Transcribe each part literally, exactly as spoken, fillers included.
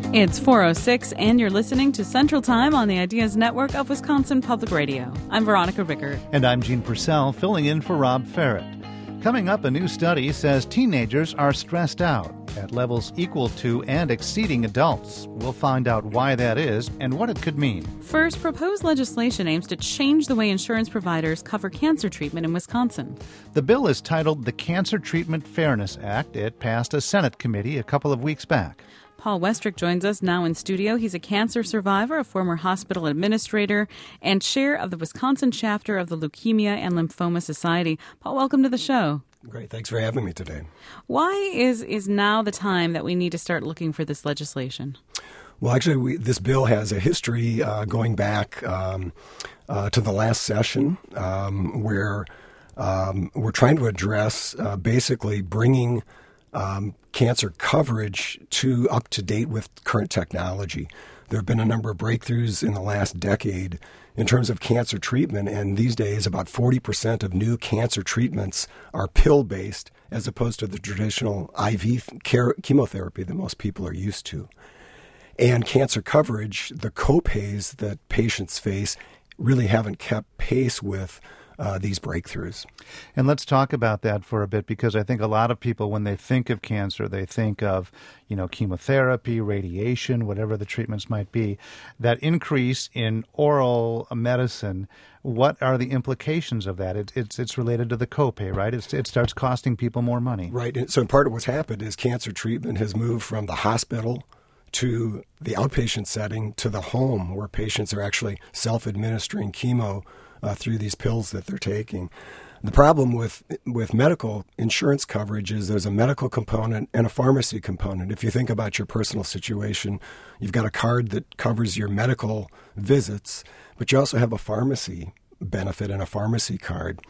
It's four oh six, and you're listening to Central Time on the Ideas Network of Wisconsin Public Radio. I'm Veronica Rickert. And I'm Gene Purcell, filling in for Rob Ferret. Coming up, a new study says teenagers are stressed out at levels equal to and exceeding adults. We'll find out why that is and what it could mean. First, proposed legislation aims to change the way insurance providers cover cancer treatment in Wisconsin. The bill is titled the Cancer Treatment Fairness Act. It passed a Senate committee a couple of weeks back. Paul Westrick joins us now in studio. He's a cancer survivor, a former hospital administrator, and chair of the Wisconsin chapter of the Leukemia and Lymphoma Society. Paul, welcome to the show. Great. Thanks for having me today. Why is, is now the time that we need to start looking for this legislation? Well, actually, we, this bill has a history uh, going back um, uh, to the last session um, where um, we're trying to address uh, basically bringing Um, cancer coverage to up to date with current technology. There have been a number of breakthroughs in the last decade in terms of cancer treatment, and these days about forty percent of new cancer treatments are pill-based as opposed to the traditional I V care, chemotherapy that most people are used to. And cancer coverage, the copays that patients face really haven't kept pace with Uh, these breakthroughs. And let's talk about that for a bit, because I think a lot of people, when they think of cancer, they think of, you know, chemotherapy, radiation, whatever the treatments might be. That increase in oral medicine, what are the implications of that? It, it's it's related to the copay, right? It's, it starts costing people more money. Right. And so part of what's happened is cancer treatment has moved from the hospital to the outpatient setting to the home, where patients are actually self-administering chemo Uh, through these pills that they're taking. The problem with with medical insurance coverage is there's a medical component and a pharmacy component. If you think about your personal situation, you've got a card that covers your medical visits, but you also have a pharmacy benefit and a pharmacy card.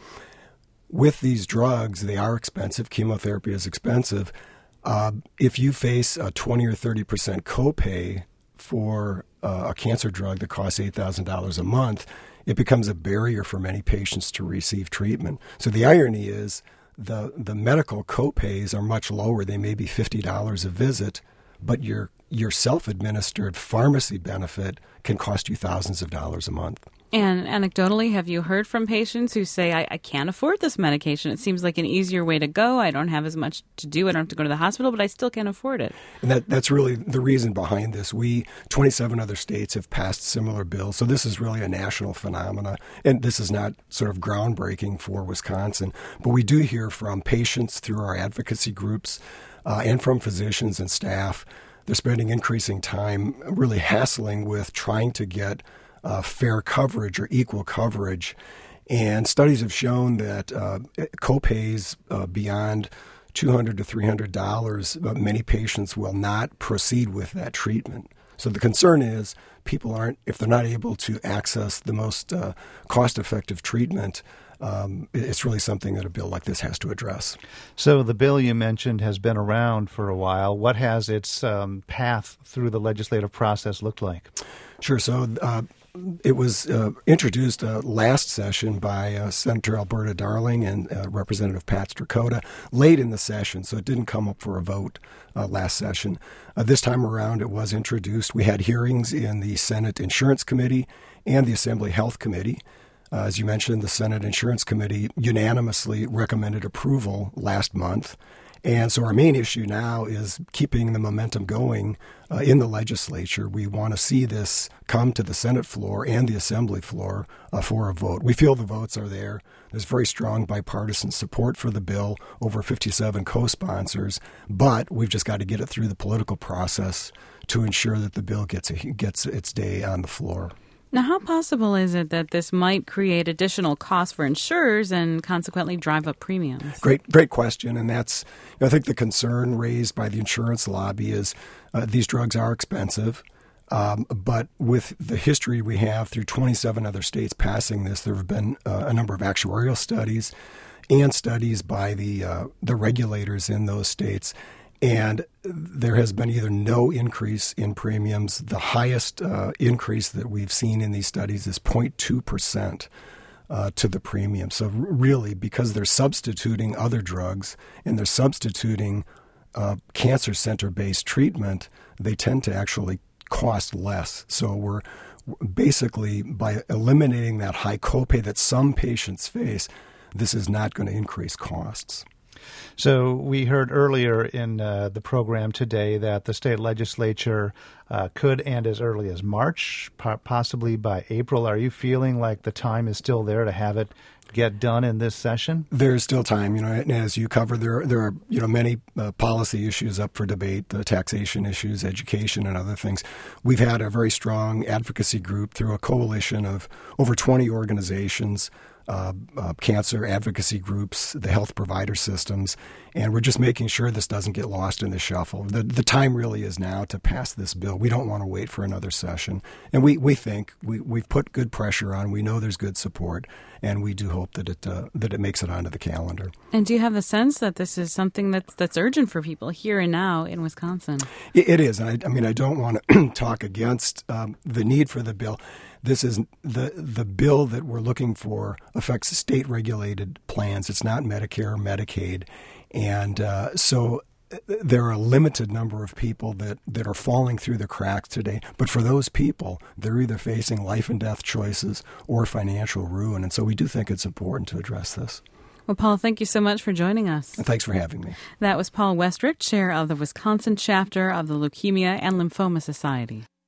With these drugs, they are expensive. Chemotherapy is expensive. Uh, if you face a twenty or thirty percent copay for uh, a cancer drug that costs eight thousand dollars a month, it becomes a barrier for many patients to receive treatment. So the irony is the the medical copays are much lower. They may be fifty dollars a visit, but your your self-administered pharmacy benefit can cost you thousands of dollars a month. And anecdotally, have you heard from patients who say, I, I can't afford this medication? It seems like an easier way to go. I don't have as much to do. I don't have to go to the hospital, but I still can't afford it. And that, that's really the reason behind this. We, twenty-seven other states have passed similar bills. So this is really a national phenomena. And this is not sort of groundbreaking for Wisconsin. But we do hear from patients through our advocacy groups uh, and from physicians and staff. They're spending increasing time really hassling with trying to get Uh, fair coverage or equal coverage. And studies have shown that uh, copays uh, beyond two hundred dollars to three hundred dollars, uh, many patients will not proceed with that treatment. So the concern is people aren't, if they're not able to access the most uh, cost-effective treatment, Um, it's really something that a bill like this has to address. So the bill you mentioned has been around for a while. What has its um, path through the legislative process looked like? Sure. So uh, it was uh, introduced uh, last session by uh, Senator Alberta Darling and uh, Representative Pat Strakota late in the session, so it didn't come up for a vote uh, last session. Uh, this time around, it was introduced. We had hearings in the Senate Insurance Committee and the Assembly Health Committee. Uh, as you mentioned, the Senate Insurance Committee unanimously recommended approval last month. And so our main issue now is keeping the momentum going uh, in the legislature. We want to see this come to the Senate floor and the Assembly floor uh, for a vote. We feel the votes are there. There's very strong bipartisan support for the bill, over fifty-seven co-sponsors, but we've just got to get it through the political process to ensure that the bill gets a, gets its day on the floor. Now, how possible is it that this might create additional costs for insurers and consequently drive up premiums? Great, great question. And that's, I think, the concern raised by the insurance lobby is uh, these drugs are expensive. Um, but with the history we have through twenty-seven other states passing this, there have been uh, a number of actuarial studies and studies by the uh, the regulators in those states. And there has been either no increase in premiums. The highest uh, increase that we've seen in these studies is zero point two percent uh, to the premium. So really, because they're substituting other drugs and they're substituting uh, cancer center-based treatment, they tend to actually cost less. So we're basically, by eliminating that high copay that some patients face, this is not going to increase costs. So we heard earlier in uh, the program today that the state legislature uh, could end as early as March, po- possibly by April. Are you feeling like the time is still there to have it get done in this session? There's still time, you know, and as you covered, there there are you know many uh, policy issues up for debate, the taxation issues, education, and other things. We've had a very strong advocacy group through a coalition of over twenty organizations, uh, uh, cancer advocacy groups, the health provider systems, and we're just making sure this doesn't get lost in the shuffle. The the time really is now to pass this bill. We don't want to wait for another session, and we, we think we we've put good pressure on. We know there's good support, and we do hope that it uh, that it makes it onto the calendar. And do you have the sense that this is something that's that's urgent for people here and now in Wisconsin? It, it is. I, I mean, I don't want to talk against um, the need for the bill. This is the the bill that we're looking for affects state-regulated plans. It's not Medicare or Medicaid, and uh, so there are a limited number of people that, that are falling through the cracks today. But for those people, they're either facing life and death choices or financial ruin. And so we do think it's important to address this. Well, Paul, thank you so much for joining us. And thanks for having me. That was Paul Westrick, chair of the Wisconsin chapter of the Leukemia and Lymphoma Society.